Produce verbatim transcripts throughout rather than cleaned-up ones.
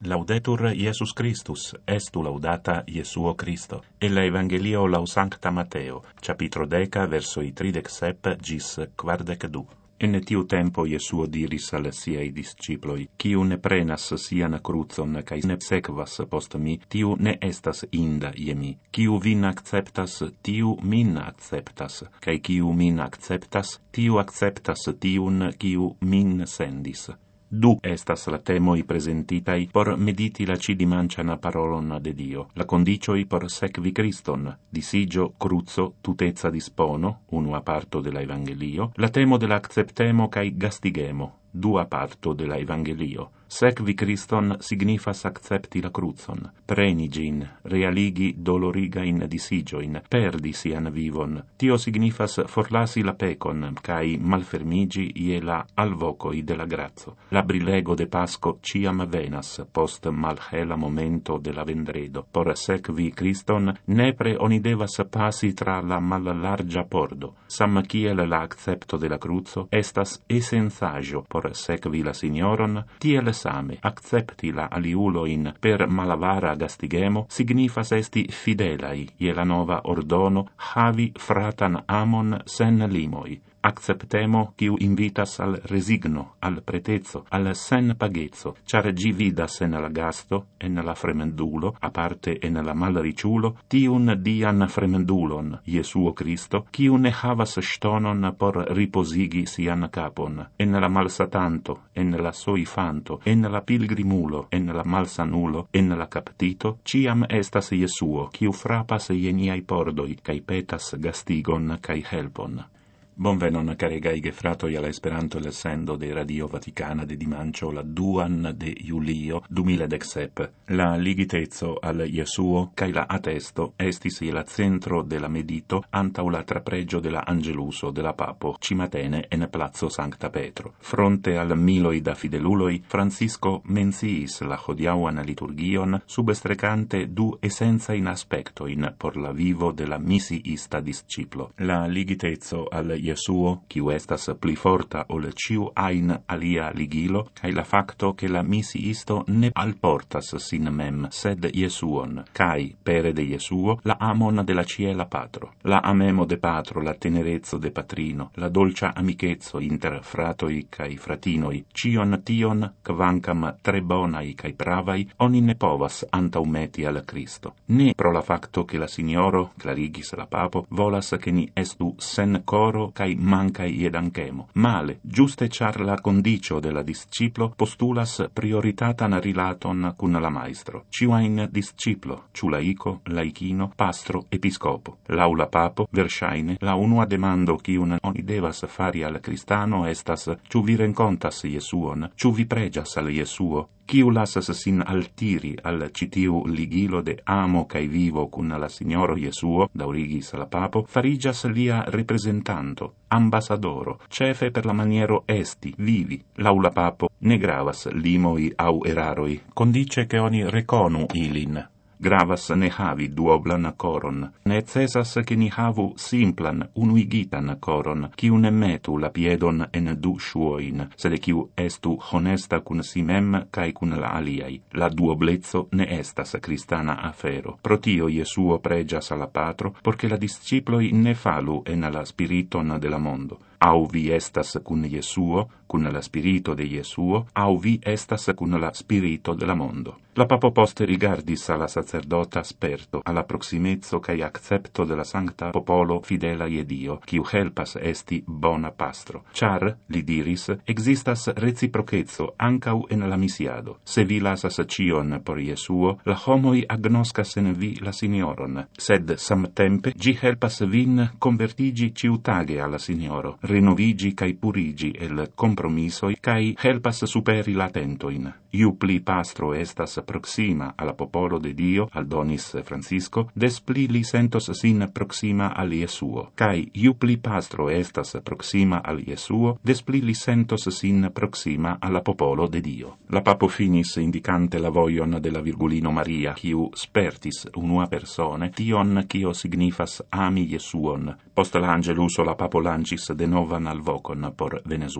Laudetur Iesus Christus, estu laudata Iesuo Christo. El Evangelio lau Sancta Mateo, capitro deca, versoi tridec sep gis quardec du. In tiu tempo Iesuo diris al siei disciploi, Ciu ne prenas sian crucon, cae ne sequas post mi, tiu ne estas inda ie mi. Ciu vin acceptas, tiu min acceptas, cae ciu min acceptas, tiu acceptas tiun ciu min sendis. Du estas la temoi presentitai por mediti la cidimanciana parolon de Dio, la condicioi por sequi Christon, disigio, cruzo, tutezza dispono, unua parto de la Evangelio, la temo de la acceptemo cae gastigemo, dua parto de la Evangelio. Sequi Christon signifas accepti la cruzon, preni gin, realigi dolorigain disigioin, perdi sian vivon. Tio signifas forlasi la pecon, cae malfermigi ie la alvocoi de la grazo. La brilego de Pasco ciam venas post malhela momento de la vendredo. Por sequi Christon, nepre oni devas passi tra la mallargia pordo. Sam kiel la accepto de la cruzo estas essenzaggio por sequi la Signoron, tiel same accepti la aliuloin per malavara gastigemo signifas esti fidelai ie la nova ordono havi fratan amon sen limoi. Acceptemo quiu invitas al resigno, al pretezzo, al sen pagezzo, char gi vidas en la gasto, en la fremendulo, aparte en la malriciulo, tiun dian fremendulon, Iesuo Christo, quiu ne havas stonon por riposigi sian capon, en la malsatanto, en la soifanto, en la pilgrimulo, en la malsanulo, en la captito, ciam estas Iesuo, quiu frapas ie niai pordoi, cae petas gastigon cae helpon. Bonvenon caregai gefratoi alla Esperanto l'essendo de Radio Vaticana de dimancio la duan de Julio duemiladexsep. La ligitezzo al Iesuo cae la attesto estis la centro de la medito antau la trapregio de la Angeluso de la Papo cimatene en Palazzo Sancta Petro. Fronte al miloi da fideluloi, Francisco menciis la hodiauan liturgion subestrecante du essenza in aspecto in por la vivo de la misiista disciplo. La ligitezzo al Iesuo, quiu estas pli forta ol ciu ain alia ligilo, cae la facto che la misiisto ne alportas sin mem, sed Iesuon, cae, pere de Iesuo, la amon de la ciela patro. La amemo de patro, la tenerezzo de patrino, la dolcia amicezzo inter fratoi cae fratinoi, cion tion, quancam tre bonai cae pravai, oni ne povas antaumeti al Cristo. Ne pro la facto che la Signoro, clarigis la Papo, volas che ni estu sen coro cae mancai iedanchemo. Male, giuste char la condicio de la disciplo postulas prioritatan rilaton cun la maestro. Ciuain disciplo, ciu laico, laicino, pastro, episcopo. Laula Papo, versaine, la unua demando ciun oni devas fari al cristano estas, ciu vi rencontas Iesuon, ciu vi pregias al Iesuo, Ciu lasas sin altiri al citiu ligilo de amo cae vivo cun la Signoro Iesuo, daurigis la Papo, farigias lia representanto, ambassadoro, cefe per la maniero esti, vivi. Laula Papo ne gravas limoi au eraroi, condice che oni reconu ilin. Gravas ne havi duoblan coron, necessas che ni havu simplan, unuigitan coron, ciu ne metu la piedon en du shuoin, sed ciu estu honesta cun si mem cae cun la aliai. La duoblezzo ne estas cristana afero. Pro tio Iesuo pregias alla Patro, porque la disciploi ne falu en la spiriton de la mondo. Au vi estas cun Iesuo, cun la spirito de Iesuo, au vi estas cun la spirito de la mondo. La Papo poste rigardis alla sacerdota sperto, alla proximezzo cae accepto de la sancta popolo fidela ie Dio, quiu helpas esti bona pastro. Char, li diris, existas reciprocezzo ancau en la misiado. Se vi lasas cion por Iesuo, la homoi agnoscas en vi la Signoron, sed samtempe gi helpas vin convertigi ciutage alla Signoro, renovigi cae purigi el compromisoi cae helpas superi la tentoin. Iu pli pastro estas proxima alla popolo de Dio, aldonis Francisco, des pli li sentos sin proxima al Iesuo, cae iu pli pastro estas proxima al Iesuo, des pli li sentos sin proxima alla popolo de Dio. La Papo finis indicante la voion de la Virgulino Maria, quiu spertis unua persone, tion cio signifas ami Iesuon. Post l'Angeluso la Papo lancis de novan alvocon por Venezuelo.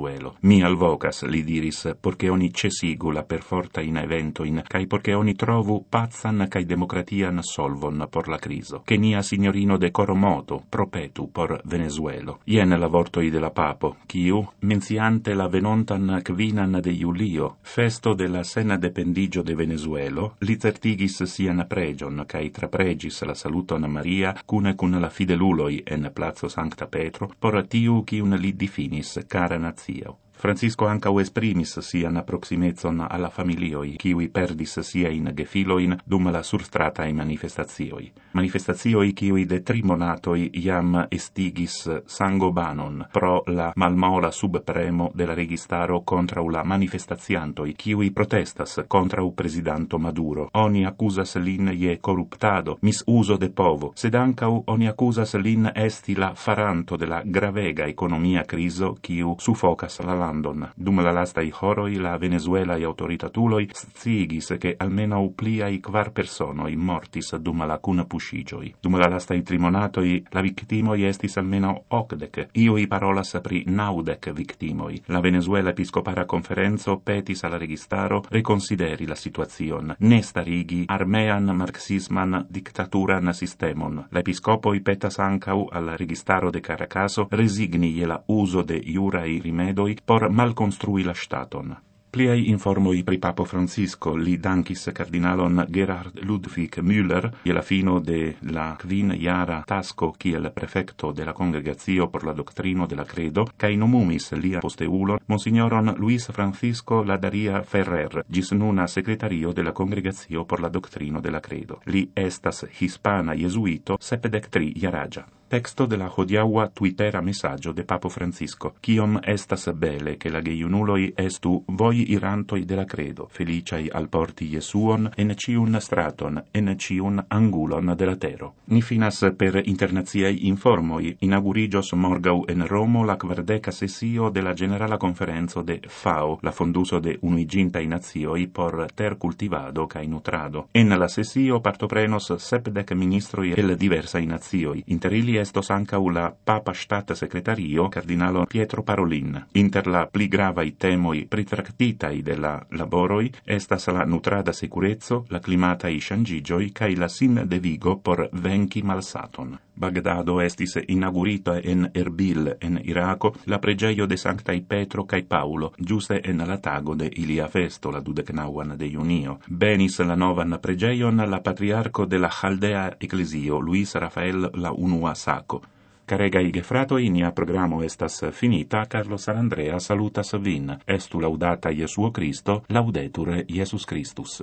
Mi alvocas, li diris, porque oni cesigu la perforta in evento in, cae porque oni trovu pazzan cae democratian solvon por la criso, che nia signorino de coro moto propetu por Venezuelo. Ien la vortoi de la papo, quiu, menciante la venontan quinan de Julio, festo de la sena dependigio de Venezuelo, li certigis sian pregion, cae trapregis la saluton Maria, cune cun la fideluloi en Plazo Sancta Petro, por tiu quiun li difinis cara nazio. Francisco ancau esprimis sian proximezon alla familioi, kiui perdis siain gefiloin dum la surstratae manifestatioi. Manifestatioi kiui de tri monatoi iam estigis sangobanon pro la malmola subpremo de la registaro contra la manifestatiantoi, kiui protestas contra u presidanto Maduro. Oni accusas lin je corruptado, misuso de povo, sed ancau oni accusas lin esti la faranto de la gravega economia criso kiu sufocas la landon. Dum la lastai horoi la venezuelai autoritatuloi sciigis che almeno pliai quar personoi mortis dum la cuna puscigioi. Dum la lastai trimonatoi la victimoi estis almeno ocdec, iui parolas pri naudec victimoi. La Venezuela Episcopara Conferenzo petis alla registaro reconsideri la situazion, ne starigi armean marxisman dictaturan sistemon. La episcopoi petas ancau al registaro de Caracaso resigni je la uso de iurai rimedoi por malconstrui la staton. Pliai informoi pri Papo Francisco li dankis cardinalon Gerhard Ludwig Müller je la fino de la quin jara tasco kiel prefecto de la Congregatio por la Doctrino de la Credo, cae nomumis lia posteulo Monsignoron Luis Francisco Ladaria Ferrer, gis nuna secretario de la Congregatio por la Doctrino de la Credo. Li estas hispana jesuito sepdec tri jaragia. Texto de la hodiaua twittera messaggio de Papo Francisco. Kiom estas bele che la geiunuloi estu voi irantoi de la credo, feliciai alporti Jesuon en ciun straton, en ciun angulon de la tero. Ni finas per internaziai informoi, inaugurigios morgau en Romo la quardeca sessio de la Generala Conferenzo de FAO, la fonduso de unuigintai nazioi por ter cultivado cae nutrado. En la sessio partoprenos sepdec ministroi el diversai nazioi, inter ili estos ancau la Papa Stat Secretario Cardinalo Pietro Parolin. Inter la pli gravai temoi pritractitai de la laboroi estas la nutrada securezzo, la climatai shangigioi cae la sin devigo por venci malsaton. Bagdado estis inaugurita en Erbil en Iraco la pregeio de Sanctai Petro cae Paulo, giuste en la tago de ilia festo la dudecnauan de junio. Benis la novan pregeion la patriarco de la Chaldea Ecclesio, Luis Rafael la unua Saco. Caregai gefratoi, nia programo estas finita, Carlo Sarandrea salutas vin. Estu laudata Jesuo Christo, laudetur Jesus Christus.